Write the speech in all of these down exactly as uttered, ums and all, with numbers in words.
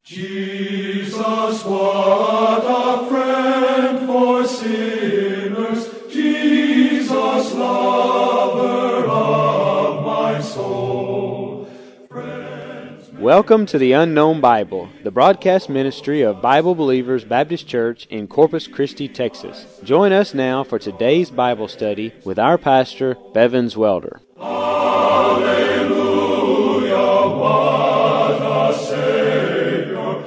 Jesus, what a friend for sinners, Jesus, lover of my soul. Friends, Welcome to the Unknown Bible, the broadcast ministry of Bible Believers Baptist Church in Corpus Christi, Texas. Join us now for today's Bible study with our pastor, Bevins Welder. Hallelujah, what a Savior.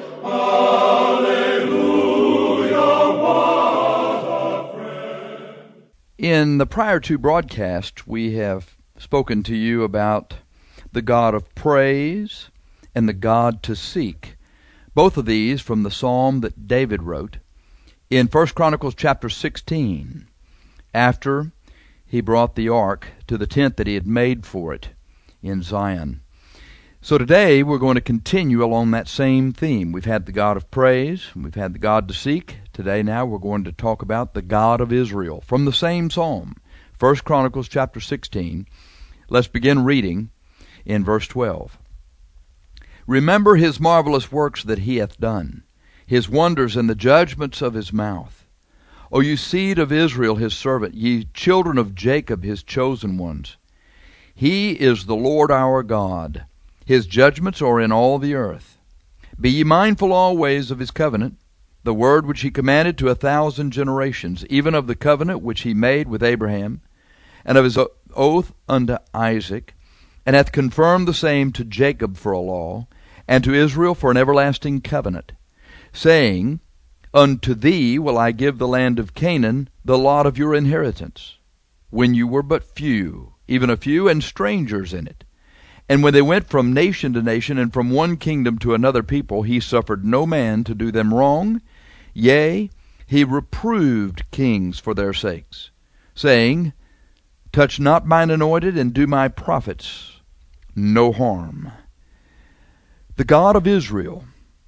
Hallelujah, what a friend. In the prior two broadcasts, we have spoken to you about the God of praise and the God to seek. Both of these from the psalm that David wrote in First Chronicles chapter sixteen, after he brought the ark to the tent that he had made for it in Zion. So today we're going to continue along that same theme. We've had the God of praise, we've had the God to seek. Today now we're going to talk about the God of Israel from the same psalm, First Chronicles chapter sixteen. Let's begin reading in verse twelve. Remember his marvelous works that he hath done, his wonders and the judgments of his mouth. O you seed of Israel his servant, ye children of Jacob his chosen ones. He is the Lord our God. His judgments are in all the earth. Be ye mindful always of his covenant, the word which he commanded to a thousand generations, even of the covenant which he made with Abraham, and of his oath unto Isaac, and hath confirmed the same to Jacob for a law, and to Israel for an everlasting covenant, saying, Unto thee will I give the land of Canaan, the lot of your inheritance, when you were but few, even a few, and strangers in it. And when they went from nation to nation, and from one kingdom to another people, he suffered no man to do them wrong. Yea, he reproved kings for their sakes, saying, Touch not mine anointed, and do my prophets no harm. The God of Israel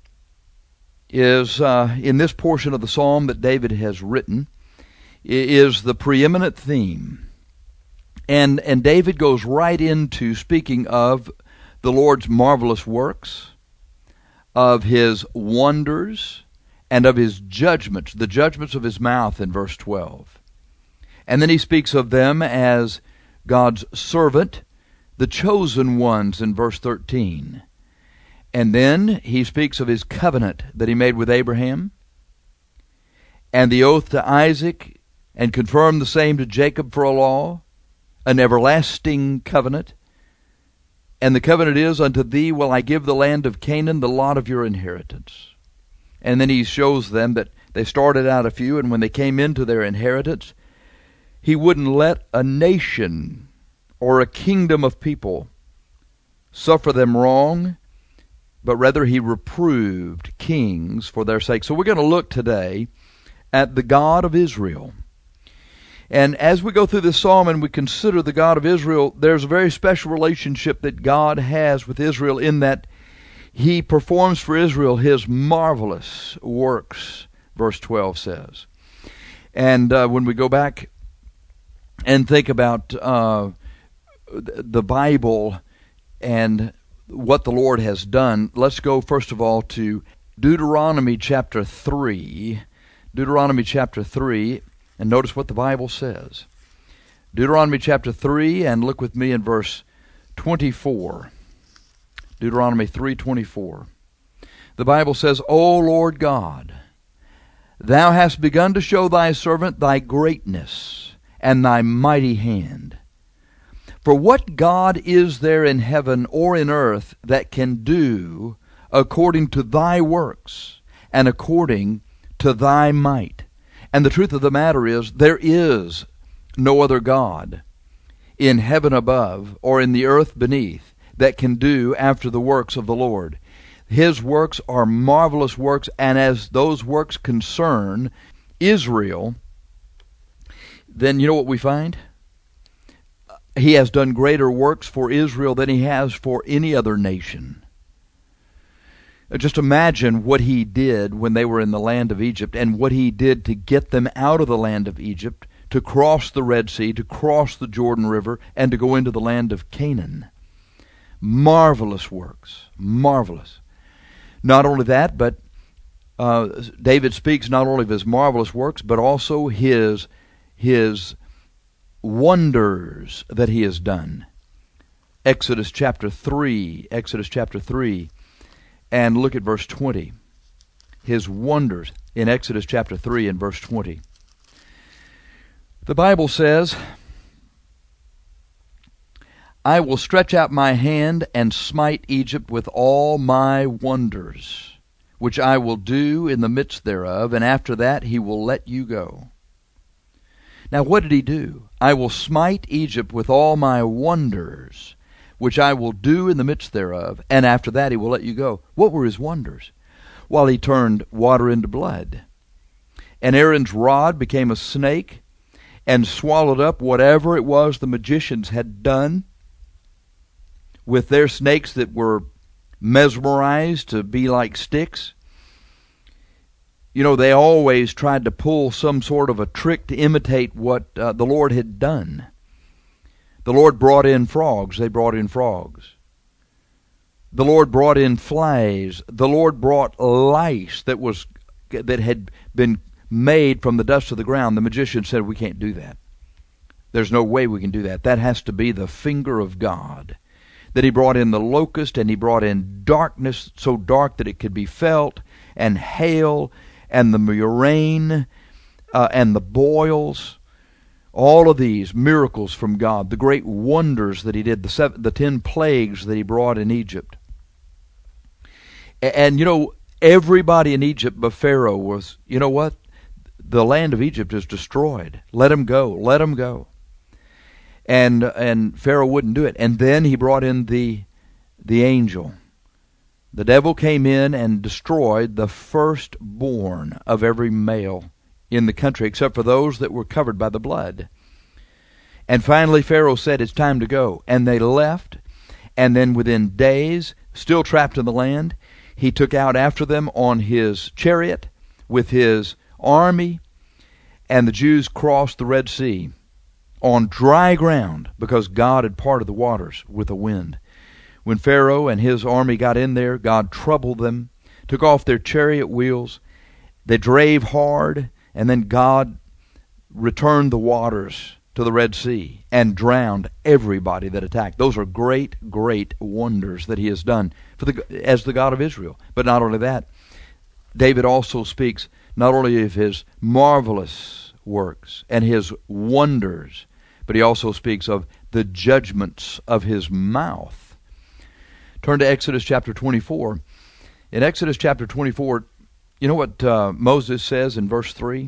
is, uh, in this portion of the psalm that David has written, is the preeminent theme. And, and David goes right into speaking of the Lord's marvelous works, of his wonders, and of his judgments, the judgments of his mouth in verse twelve. And then he speaks of them as God's servant, the chosen ones in verse thirteen. And then he speaks of his covenant that he made with Abraham, and the oath to Isaac, and confirmed the same to Jacob for a law, an everlasting covenant. And the covenant is, Unto thee will I give the land of Canaan, the lot of your inheritance. And then he shows them that they started out a few, and when they came into their inheritance, he wouldn't let a nation or a kingdom of people suffer them wrong, but rather he reproved kings for their sake. So we're going to look today at the God of Israel. And as we go through this psalm and we consider the God of Israel, there's a very special relationship that God has with Israel in that he performs for Israel his marvelous works, verse twelve says. And uh, when we go back and think about uh, the Bible and what the Lord has done, let's go first of all to Deuteronomy chapter three. Deuteronomy chapter three, and notice what the Bible says. Deuteronomy chapter three, and look with me in verse twenty-four. Deuteronomy three twenty-four. The Bible says, O Lord God, thou hast begun to show thy servant thy greatness and thy mighty hand. For what God is there in heaven or in earth that can do according to thy works and according to thy might? And the truth of the matter is, there is no other God in heaven above or in the earth beneath that can do after the works of the Lord. His works are marvelous works, and as those works concern Israel, then you know what we find? He has done greater works for Israel than he has for any other nation. Just imagine what he did when they were in the land of Egypt, and what he did to get them out of the land of Egypt, to cross the Red Sea, to cross the Jordan River, and to go into the land of Canaan. Marvelous works. Marvelous. Not only that, but uh, David speaks not only of his marvelous works, but also his his wonders that he has done. Exodus chapter three, Exodus chapter three, and look at verse twenty. His wonders in Exodus chapter three and verse twenty. The Bible says, I will stretch out my hand and smite Egypt with all my wonders, which I will do in the midst thereof, and after that he will let you go. Now what did he do? I will smite Egypt with all my wonders, which I will do in the midst thereof, and after that he will let you go. What were his wonders? Well, he turned water into blood, and Aaron's rod became a snake, and swallowed up whatever it was the magicians had done with their snakes that were mesmerized to be like sticks. You know, they always tried to pull some sort of a trick to imitate what uh, the Lord had done. The Lord brought in frogs. They brought in frogs. The Lord brought in flies. The Lord brought lice that was that had been made from the dust of the ground. The magician said, we can't do that. There's no way we can do that. That has to be the finger of God. That he brought in the locust, and he brought in darkness so dark that it could be felt, and hail, and the rain, uh, and the boils. All of these miracles from God, the great wonders that he did, the seven, the ten plagues that he brought in Egypt. And, and you know, everybody in Egypt but Pharaoh was, you know what? The land of Egypt is destroyed. Let him go. Let him go. And and Pharaoh wouldn't do it. And then he brought in the the angel. The devil came in and destroyed the firstborn of every male in the country, except for those that were covered by the blood. And finally Pharaoh said, it's time to go. And they left. And then within days, still trapped in the land, he took out after them on his chariot with his army, and the Jews crossed the Red Sea on dry ground because God had parted the waters with a wind. When Pharaoh and his army got in there, God troubled them, took off their chariot wheels. They drave hard, and then God returned the waters to the Red Sea and drowned everybody that attacked. Those are great, great wonders that he has done for the, as the God of Israel. But not only that, David also speaks not only of his marvelous works and his wonders, but he also speaks of the judgments of his mouth. Turn to Exodus chapter twenty-four. In Exodus chapter twenty-four, you know what uh, Moses says in verse three?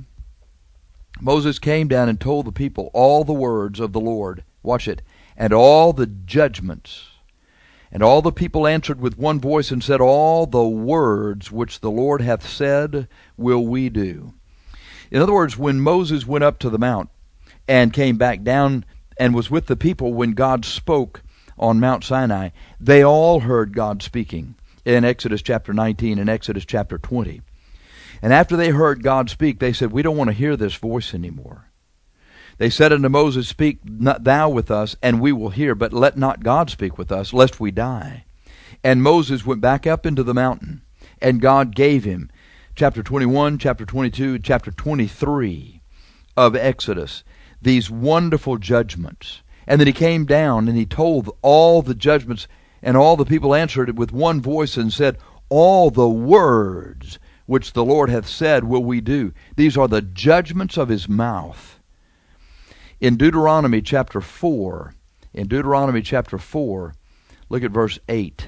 Moses came down and told the people all the words of the Lord. Watch it. And all the judgments. And all the people answered with one voice and said, all the words which the Lord hath said will we do. In other words, when Moses went up to the mount and came back down and was with the people when God spoke on Mount Sinai, they all heard God speaking in Exodus chapter nineteen and Exodus chapter twenty. And after they heard God speak, they said, we don't want to hear this voice anymore. They said unto Moses, speak not thou with us, and we will hear, but let not God speak with us, lest we die. And Moses went back up into the mountain, and God gave him chapter twenty-one, chapter twenty-two, chapter twenty-three of Exodus, these wonderful judgments. And then he came down and he told all the judgments, and all the people answered it with one voice and said, all the words which the Lord hath said will we do. These are the judgments of his mouth. In Deuteronomy chapter four, in Deuteronomy chapter four, look at verse eight.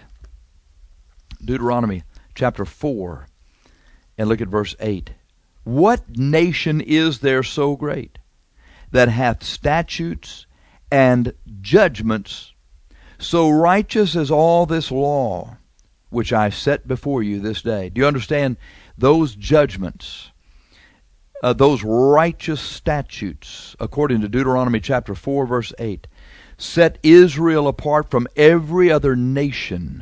Deuteronomy chapter four, and look at verse eight. What nation is there so great that hath statutes and judgments so righteous as all this law which I set before you this day? Do you understand? Those judgments, uh, those righteous statutes, according to Deuteronomy chapter four, verse eight, set Israel apart from every other nation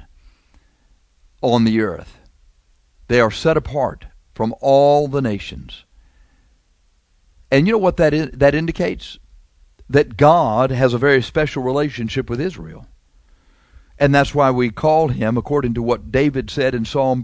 on the earth. They are set apart from all the nations. And you know what that is, that indicates? That God has a very special relationship with Israel. And that's why we call him, according to what David said in Psalm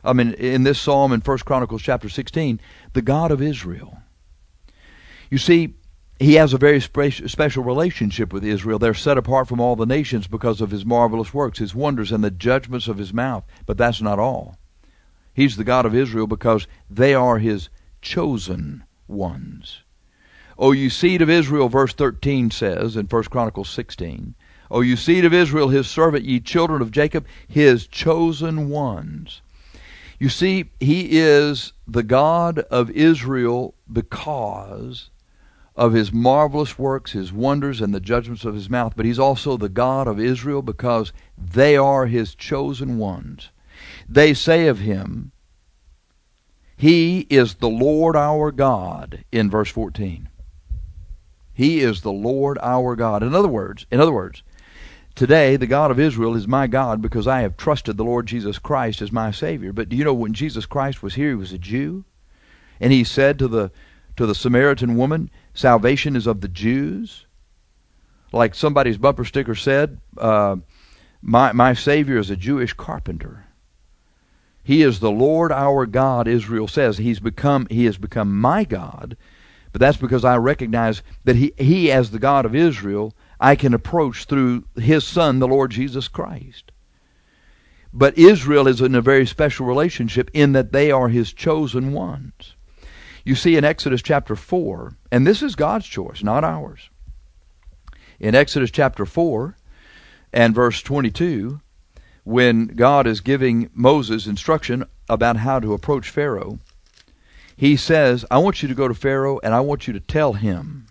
I mean, in this psalm in First Chronicles chapter sixteen, the God of Israel. You see, he has a very spe- special relationship with Israel. They're set apart from all the nations because of his marvelous works, his wonders, and the judgments of his mouth. But that's not all. He's the God of Israel because they are his chosen ones. O you seed of Israel, verse thirteen says in First Chronicles sixteen, O you seed of Israel, his servant, ye children of Jacob, his chosen ones. You see, he is the God of Israel because of his marvelous works, his wonders, and the judgments of his mouth. But he's also the God of Israel because they are his chosen ones. They say of him, he is the Lord our God, in verse fourteen. He is the Lord our God. In other words, in other words, today the God of Israel is my God because I have trusted the Lord Jesus Christ as my Savior. But do you know when Jesus Christ was here, he was a Jew? And he said to the to the Samaritan woman, salvation is of the Jews. Like somebody's bumper sticker said, uh, my, my Savior is a Jewish carpenter. He is the Lord our God, Israel says. He's become, he has become my God, but that's because I recognize that he, he as the God of Israel, I can approach through his Son, the Lord Jesus Christ. But Israel is in a very special relationship in that they are his chosen ones. You see in Exodus chapter four, and this is God's choice, not ours. In Exodus chapter four and verse twenty-two, when God is giving Moses instruction about how to approach Pharaoh, he says, I want you to go to Pharaoh and I want you to tell him,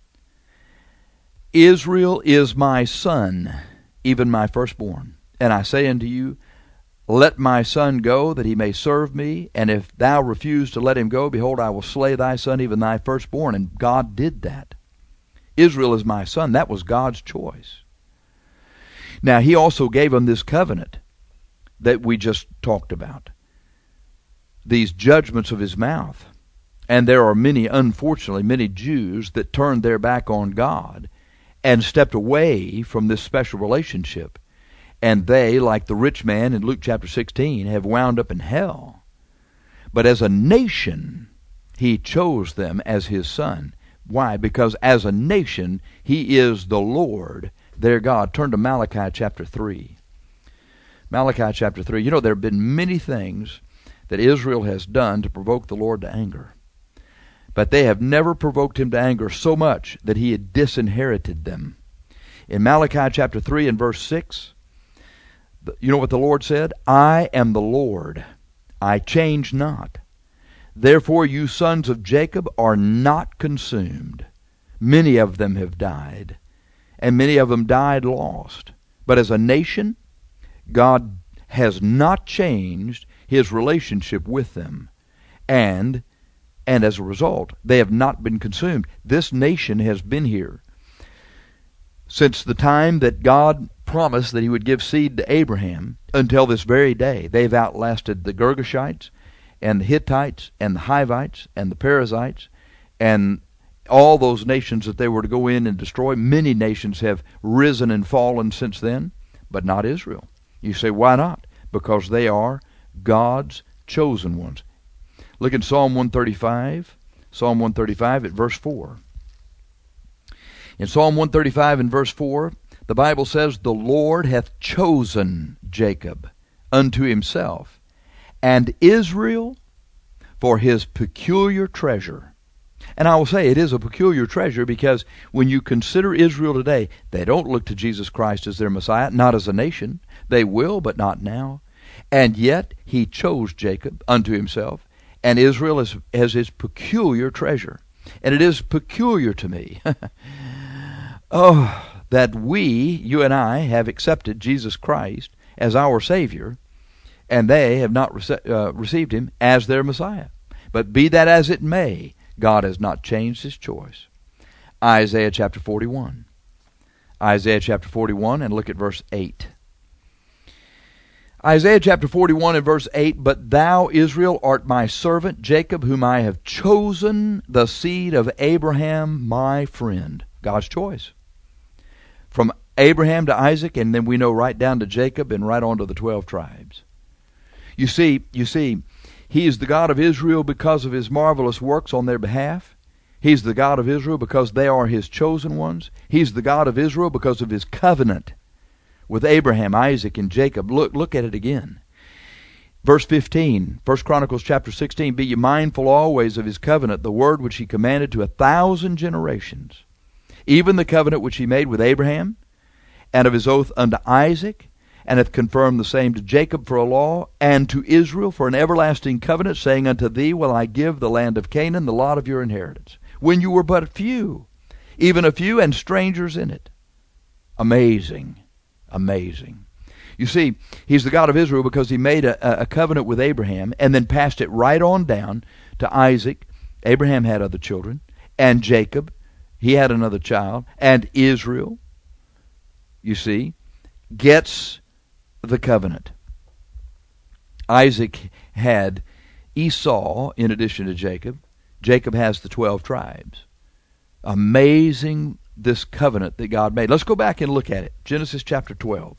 Israel is my son, even my firstborn. And I say unto you, let my son go, that he may serve me. And if thou refuse to let him go, behold, I will slay thy son, even thy firstborn. And God did that. Israel is my son. That was God's choice. Now, he also gave him this covenant that we just talked about. These judgments of his mouth. And there are many, unfortunately, many Jews that turned their back on God and stepped away from this special relationship. And they, like the rich man in Luke chapter sixteen, have wound up in hell. But as a nation, he chose them as his son. Why? Because as a nation, he is the Lord, their God. Turn to Malachi chapter three. Malachi chapter three. You know, there have been many things that Israel has done to provoke the Lord to anger. But they have never provoked him to anger so much that he had disinherited them. In Malachi chapter three and verse six, you know what the Lord said? I am the Lord. I change not. Therefore you sons of Jacob are not consumed. Many of them have died, and many of them died lost. But as a nation, God has not changed his relationship with them. And, and as a result, they have not been consumed. This nation has been here since the time that God promised that he would give seed to Abraham until this very day. They've outlasted the Girgashites and the Hittites and the Hivites and the Perizzites and all those nations that they were to go in and destroy. Many nations have risen and fallen since then, but not Israel. You say, why not? Because they are God's chosen ones. Look at Psalm one thirty-five. Psalm one thirty-five at verse four. In Psalm one thirty-five and verse four, the Bible says, the Lord hath chosen Jacob unto himself, and Israel for his peculiar treasure. And I will say it is a peculiar treasure because when you consider Israel today, they don't look to Jesus Christ as their Messiah, not as a nation. They will, but not now. And yet he chose Jacob unto himself, and Israel as, as his peculiar treasure. And it is peculiar to me. Oh, that we, you and I, have accepted Jesus Christ as our Savior, and they have not rece- uh, received him as their Messiah. But be that as it may, God has not changed his choice. Isaiah chapter forty-one. Isaiah chapter forty-one, and look at verse eight. Isaiah chapter forty-one and verse eight, But thou, Israel, art my servant, Jacob, whom I have chosen, the seed of Abraham, my friend. God's choice. From Abraham to Isaac, and then we know right down to Jacob and right on to the twelve tribes. You see, you see, He is the God of Israel because of His marvelous works on their behalf. He's the God of Israel because they are His chosen ones. He's the God of Israel because of His covenant with Abraham, Isaac, and Jacob. Look, look at it again. Verse fifteen, First Chronicles chapter sixteen, be ye mindful always of His covenant, the word which He commanded to a thousand generations, even the covenant which He made with Abraham, and of His oath unto Isaac, and hath confirmed the same to Jacob for a law, and to Israel for an everlasting covenant, saying, unto thee will I give the land of Canaan, the lot of your inheritance, when you were but few, even a few, and strangers in it. Amazing, amazing. You see, He's the God of Israel because He made a, a covenant with Abraham and then passed it right on down to Isaac. Abraham had other children. And Jacob, he had another child. And Israel, you see, gets the covenant. Isaac had Esau in addition to Jacob. Jacob has the twelve tribes. Amazing, this covenant that God made. Let's go back and look at it. Genesis chapter twelve.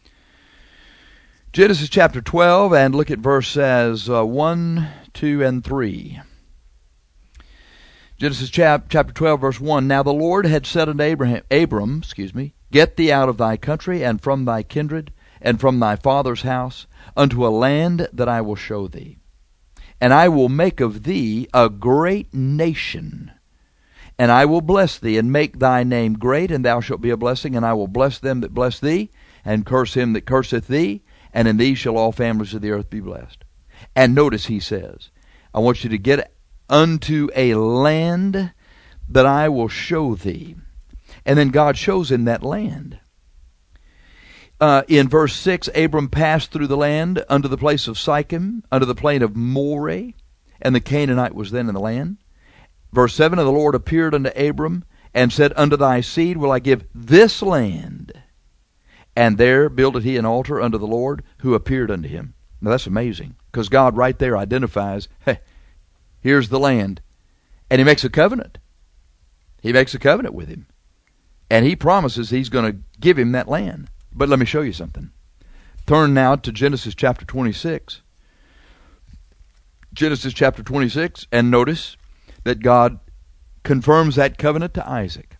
Genesis chapter twelve, and look at verses uh, one, two, and three. Genesis chap- chapter twelve, verse one. Now the Lord had said unto Abraham, Abram, excuse me, get thee out of thy country, and from thy kindred, and from thy father's house, unto a land that I will show thee. And I will make of thee a great nation, and I will bless thee, and make thy name great, and thou shalt be a blessing, and I will bless them that bless thee, and curse him that curseth thee, and in thee shall all families of the earth be blessed. And notice he says, I want you to get unto a land that I will show thee. And then God shows him that land. Uh, in verse six, Abram passed through the land unto the place of Sichem, unto the plain of Moreh, and the Canaanite was then in the land. Verse seven, and the Lord appeared unto Abram, and said, unto thy seed will I give this land. And there builded he an altar unto the Lord, who appeared unto him. Now that's amazing, because God right there identifies, hey, here's the land. And he makes a covenant. He makes a covenant with him. And he promises he's going to give him that land. But let me show you something. Turn now to Genesis chapter twenty-six. Genesis chapter twenty-six, and notice that God confirms that covenant to Isaac.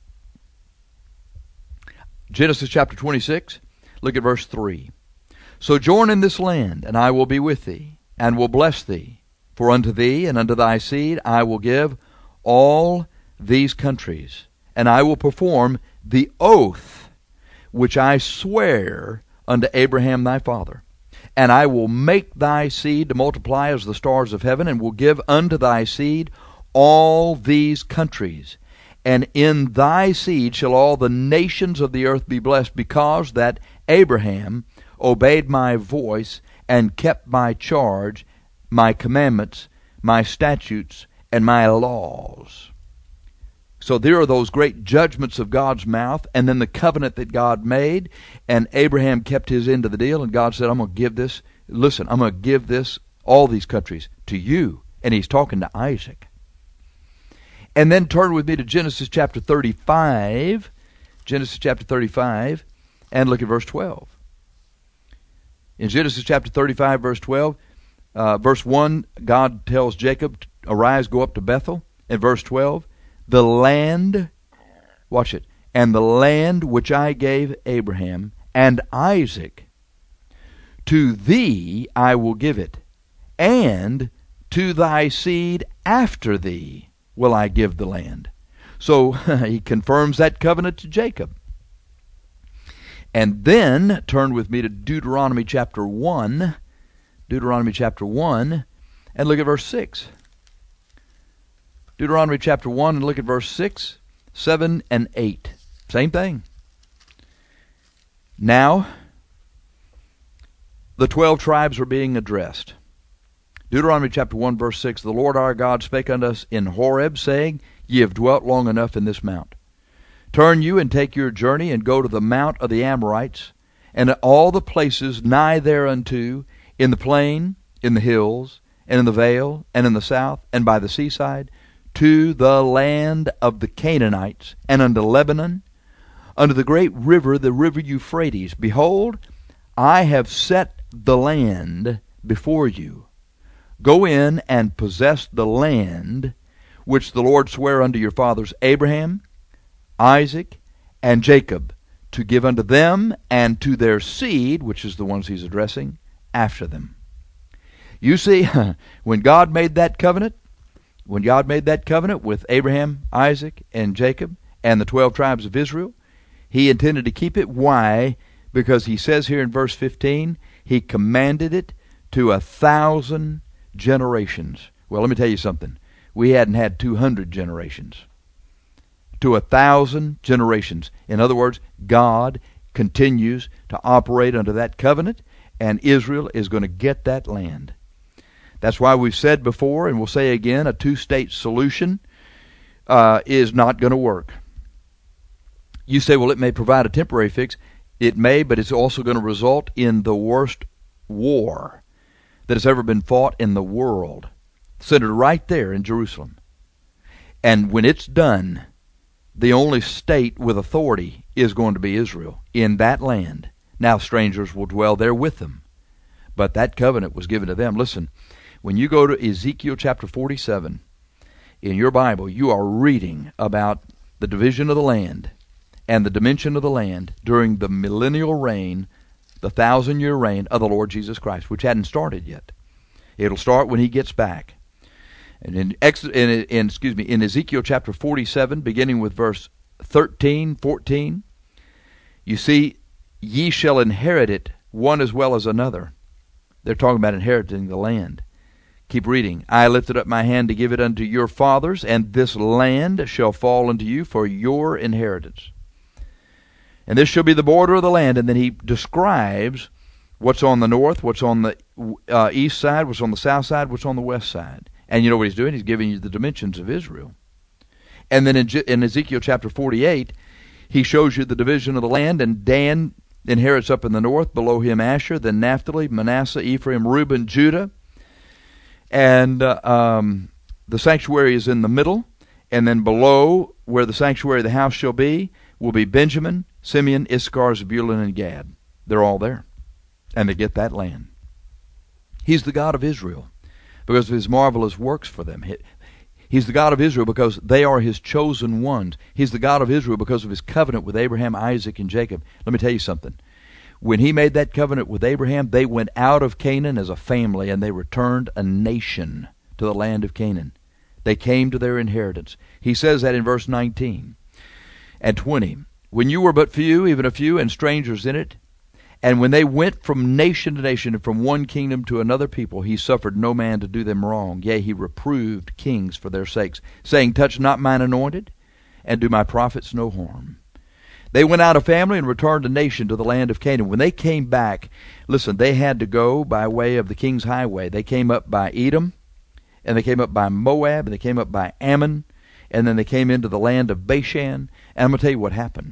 Genesis chapter twenty-six, look at verse three. Sojourn in this land, and I will be with thee, and will bless thee. For unto thee and unto thy seed I will give all these countries, and I will perform the oath which I swear unto Abraham thy father. And I will make thy seed to multiply as the stars of heaven, and will give unto thy seed all these countries. And in thy seed shall all the nations of the earth be blessed, because that Abraham obeyed my voice, and kept my charge, my commandments, my statutes, and my laws. So there are those great judgments of God's mouth, and then the covenant that God made, and Abraham kept his end of the deal, and God said, I'm going to give this, listen, I'm going to give this, all these countries, to you. And he's talking to Isaac. And then turn with me to Genesis chapter thirty-five. Genesis chapter thirty-five, and look at verse twelve. In Genesis chapter thirty-five, verse twelve, uh, verse one, God tells Jacob, arise, go up to Bethel. In verse twelve, the land, watch it, and the land which I gave Abraham and Isaac, to thee I will give it, and to thy seed after thee will I give the land. So he confirms that covenant to Jacob. And then turn with me to Deuteronomy chapter one. Deuteronomy chapter one, and look at verse six. Deuteronomy chapter one, and look at verse six, seven, and eight. Same thing. Now, the twelve tribes are being addressed. Deuteronomy chapter one, verse six, the Lord our God spake unto us in Horeb, saying, Ye have dwelt long enough in this mount. Turn you and take your journey, and go to the mount of the Amorites, and at all the places nigh thereunto, in the plain, in the hills, and in the vale, and in the south, and by the seaside, to the land of the Canaanites, and unto Lebanon, unto the great river, the river Euphrates. Behold, I have set the land before you. Go in and possess the land which the Lord sware unto your fathers Abraham, Isaac, and Jacob, to give unto them and to their seed," which is the ones he's addressing, "after them." You see, when God made that covenant, when God made that covenant with Abraham, Isaac, and Jacob, and the twelve tribes of Israel, he intended to keep it. Why? Because he says here in verse fifteen, he commanded it to a thousand generations. Well, let me tell you something. We hadn't had two hundred generations. To a thousand generations. In other words, God continues to operate under that covenant, and Israel is going to get that land. That's why we've said before, and we'll say again, a two-state solution uh, is not going to work. You say, well, it may provide a temporary fix. It may, but it's also going to result in the worst war that has ever been fought in the world, centered right there in Jerusalem. And when it's done, the only state with authority is going to be Israel in that land. Now strangers will dwell there with them, but that covenant was given to them. Listen, when you go to Ezekiel chapter forty-seven in your Bible, you are reading about the division of the land and the dimension of the land during the millennial reign, the thousand-year reign of the Lord Jesus Christ, which hadn't started yet. It'll start when he gets back. And in, Ex- in, in excuse me, in Ezekiel chapter forty-seven, beginning with verse thirteen, fourteen, you see, "Ye shall inherit it, one as well as another." They're talking about inheriting the land. Keep reading. "I lifted up my hand to give it unto your fathers, and this land shall fall unto you for your inheritance. And this shall be the border of the land." And then he describes what's on the north, what's on the uh, east side, what's on the south side, what's on the west side. And you know what he's doing? He's giving you the dimensions of Israel. And then in, in Ezekiel chapter forty-eight, he shows you the division of the land, and Dan inherits up in the north, below him Asher, then Naphtali, Manasseh, Ephraim, Reuben, Judah. And uh, um, the sanctuary is in the middle, and then below, where the sanctuary of the house shall be, will be Benjamin, Simeon, Issachar, Zebulun, and Gad. They're all there, and they get that land. He's the God of Israel because of his marvelous works for them. He's the God of Israel because they are his chosen ones. He's the God of Israel because of his covenant with Abraham, Isaac, and Jacob. Let me tell you something. When he made that covenant with Abraham, they went out of Canaan as a family, and they returned a nation to the land of Canaan. They came to their inheritance. He says that in verse nineteen and twenty. "When you were but few, even a few, and strangers in it, and when they went from nation to nation, and from one kingdom to another people, he suffered no man to do them wrong. Yea, he reproved kings for their sakes, saying, Touch not mine anointed, and do my prophets no harm. They went out of family and returned a nation to the land of Canaan." When they came back, listen, they had to go by way of the king's highway. They came up by Edom, and they came up by Moab, and they came up by Ammon, and then they came into the land of Bashan. And I'm going to tell you what happened.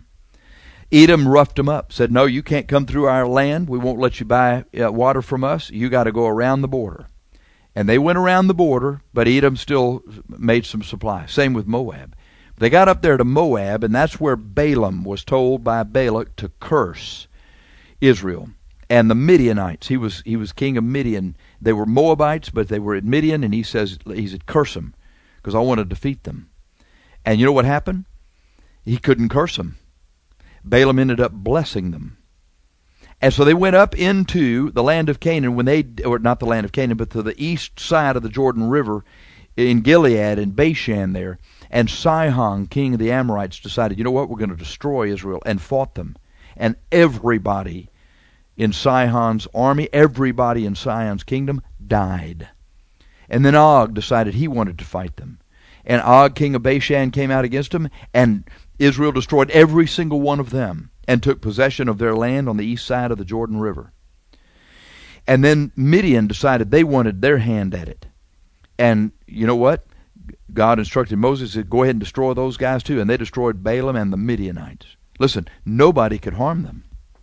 Edom roughed them up, said, "No, you can't come through our land. We won't let you buy uh, water from us. You got to go around the border." And they went around the border, but Edom still made some supply. Same with Moab. They got up there to Moab, and that's where Balaam was told by Balak to curse Israel. And the Midianites, he was he was king of Midian. They were Moabites, but they were at Midian, and he says, he said, curse them, because I want to defeat them. And you know what happened? He couldn't curse them. Balaam ended up blessing them. And so they went up into the land of Canaan, when they, or not the land of Canaan, but to the east side of the Jordan River, in Gilead and Bashan there. And Sihon, king of the Amorites, decided, you know what, we're going to destroy Israel, and fought them. And everybody in Sihon's army, everybody in Sihon's kingdom died. And then Og decided he wanted to fight them. And Og, king of Bashan, came out against him, and Israel destroyed every single one of them and took possession of their land on the east side of the Jordan River. And then Midian decided they wanted their hand at it. And you know what? God instructed Moses to go ahead and destroy those guys too, and they destroyed Balaam and the Midianites. Listen, nobody could harm them.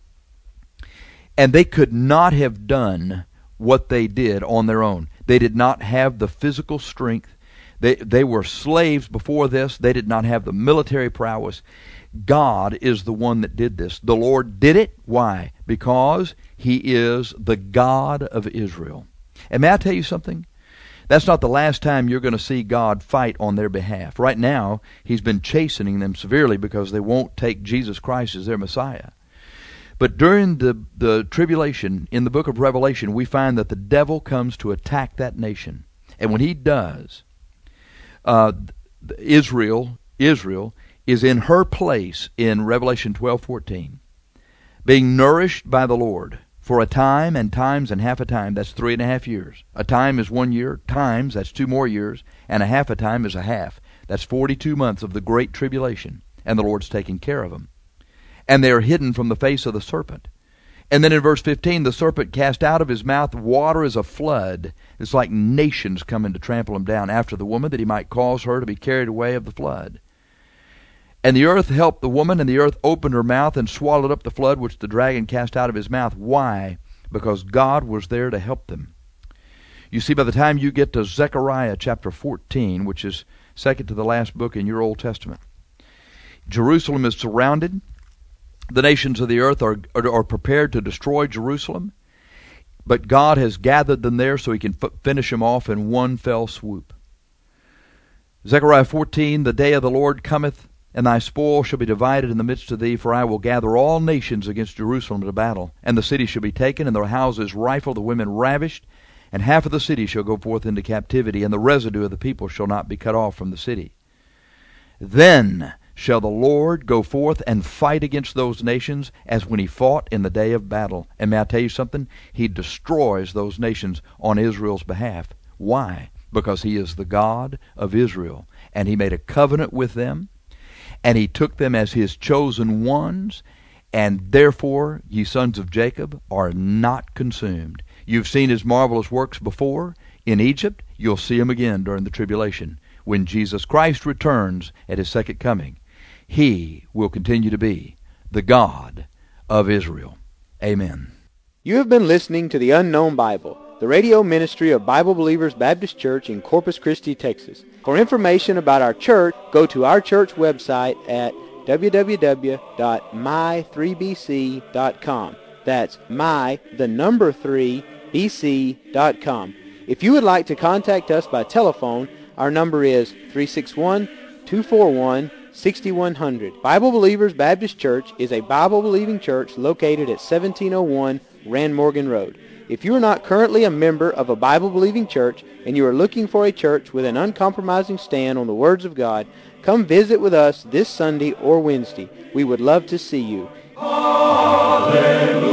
And they could not have done what they did on their own. They did not have the physical strength. They, they were slaves before this. They did not have the military prowess. God is the one that did this. The Lord did it. Why? Because he is the God of Israel. And may I tell you something? That's not the last time you're going to see God fight on their behalf. Right now, he's been chastening them severely because they won't take Jesus Christ as their Messiah. But during the, the tribulation, in the book of Revelation, we find that the devil comes to attack that nation. And when he does, uh, Israel, Israel is in her place in Revelation twelve fourteen, being nourished by the Lord for a time and times and half a time. That's three and a half years. A time is one year. Times, that's two more years. And a half a time is a half. That's forty-two months of the great tribulation. And the Lord's taking care of them. And they are hidden from the face of the serpent. And then in verse fifteen, the serpent cast out of his mouth water as a flood. It's like nations coming to trample him down after the woman, that he might cause her to be carried away of the flood. And the earth helped the woman, and the earth opened her mouth and swallowed up the flood which the dragon cast out of his mouth. Why? Because God was there to help them. You see, by the time you get to Zechariah chapter fourteen, which is second to the last book in your Old Testament, Jerusalem is surrounded. The nations of the earth are, are, are prepared to destroy Jerusalem. But God has gathered them there so he can f- finish them off in one fell swoop. Zechariah fourteen, the day of the Lord cometh, and thy spoil shall be divided in the midst of thee, for I will gather all nations against Jerusalem to battle. And the city shall be taken, and their houses rifled, the women ravished, and half of the city shall go forth into captivity, and the residue of the people shall not be cut off from the city. Then shall the Lord go forth and fight against those nations as when he fought in the day of battle. And may I tell you something? He destroys those nations on Israel's behalf. Why? Because he is the God of Israel, and he made a covenant with them, and he took them as his chosen ones, and therefore ye sons of Jacob are not consumed. You've seen his marvelous works before in Egypt. You'll see him again during the tribulation. When Jesus Christ returns at his second coming, he will continue to be the God of Israel. Amen. You have been listening to The Unknown Bible, the radio ministry of Bible Believers Baptist Church in Corpus Christi, Texas. For information about our church, go to our church website at w w w dot my three b c dot com. That's my, the number three, b c dot com. If you would like to contact us by telephone, our number is three six one, two four one, six one zero zero. Bible Believers Baptist Church is a Bible-believing church located at seventeen oh one Rand Morgan Road. If you are not currently a member of a Bible-believing church and you are looking for a church with an uncompromising stand on the words of God, come visit with us this Sunday or Wednesday. We would love to see you. Hallelujah.